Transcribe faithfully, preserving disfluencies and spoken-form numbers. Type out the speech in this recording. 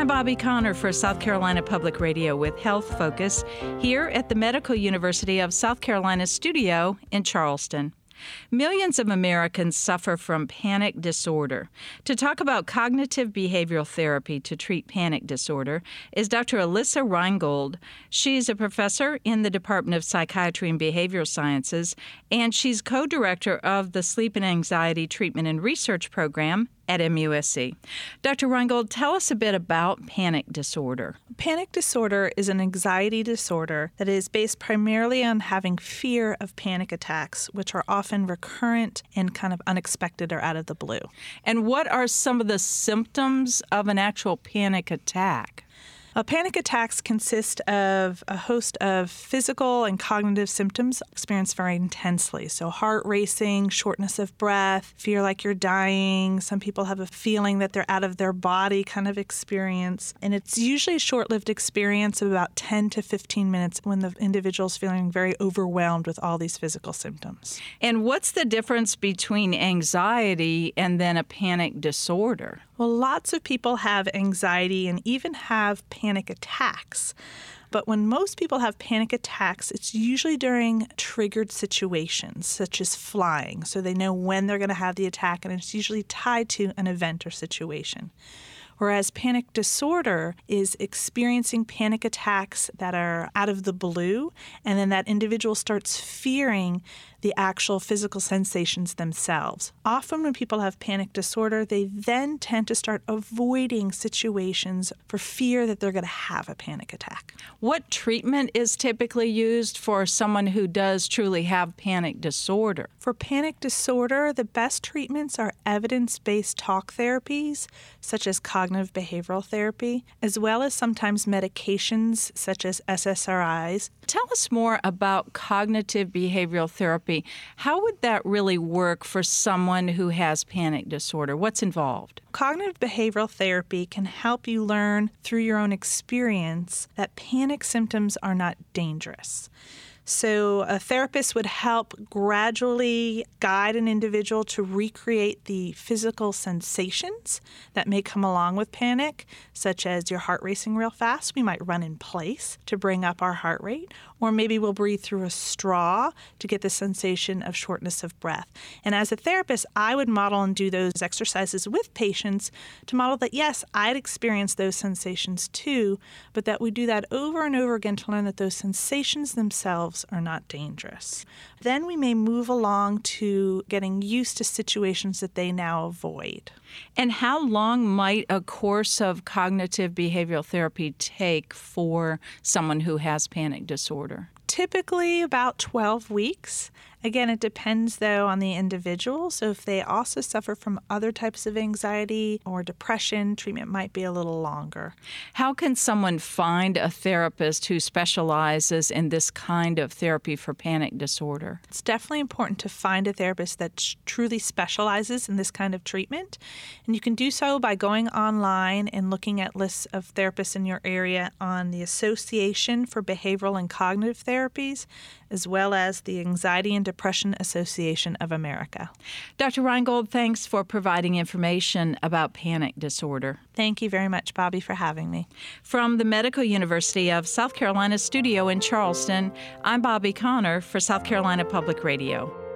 Bobby Connor for South Carolina Public Radio with Health Focus here at the Medical University of South Carolina studio in Charleston. Millions of Americans suffer from panic disorder. To talk about cognitive behavioral therapy to treat panic disorder is Doctor Alyssa Reingold. She's a professor in the Department of Psychiatry and Behavioral Sciences, and she's co-director of the Sleep and Anxiety Treatment and Research Program at M U S C. Doctor Reingold, tell us a bit about panic disorder. Panic disorder is an anxiety disorder that is based primarily on having fear of panic attacks, which are often recurrent and kind of unexpected or out of the blue. And what are some of the symptoms of an actual panic attack? Uh, panic attacks consist of a host of physical and cognitive symptoms experienced very intensely. So heart racing, shortness of breath, fear like you're dying. Some people have a feeling that they're out of their body kind of experience. And it's usually a short-lived experience of about ten to fifteen minutes when the individual's feeling very overwhelmed with all these physical symptoms. And what's the difference between anxiety and then a panic disorder? Well, lots of people have anxiety and even have panic attacks. But when most people have panic attacks, it's usually during triggered situations, such as flying. So they know when they're going to have the attack, and it's usually tied to an event or situation. Whereas panic disorder is experiencing panic attacks that are out of the blue, and then that individual starts fearing the actual physical sensations themselves. Often when people have panic disorder, they then tend to start avoiding situations for fear that they're going to have a panic attack. What treatment is typically used for someone who does truly have panic disorder? For panic disorder, the best treatments are evidence-based talk therapies, such as cognitive behavioral therapy, as well as sometimes medications such as S S R Is. Tell us more about cognitive behavioral therapy. How would that really work for someone who has panic disorder? What's involved? Cognitive behavioral therapy can help you learn through your own experience that panic symptoms are not dangerous. So a therapist would help gradually guide an individual to recreate the physical sensations that may come along with panic, such as your heart racing real fast. We might run in place to bring up our heart rate, or maybe we'll breathe through a straw to get the sensation of shortness of breath. And as a therapist, I would model and do those exercises with patients to model that, yes, I'd experience those sensations too, but that we do that over and over again to learn that those sensations themselves are not dangerous. Then we may move along to getting used to situations that they now avoid. And how long might a course of cognitive behavioral therapy take for someone who has panic disorder? Typically about twelve weeks. Again, it depends, though, on the individual. So if they also suffer from other types of anxiety or depression, treatment might be a little longer. How can someone find a therapist who specializes in this kind of therapy for panic disorder? It's definitely important to find a therapist that sh- truly specializes in this kind of treatment. And you can do so by going online and looking at lists of therapists in your area on the Association for Behavioral and Cognitive Therapies, as well as the Anxiety and Depression Association of America. Doctor Reingold, thanks for providing information about panic disorder. Thank you very much, Bobby, for having me. From the Medical University of South Carolina studio in Charleston, I'm Bobby Connor for South Carolina Public Radio.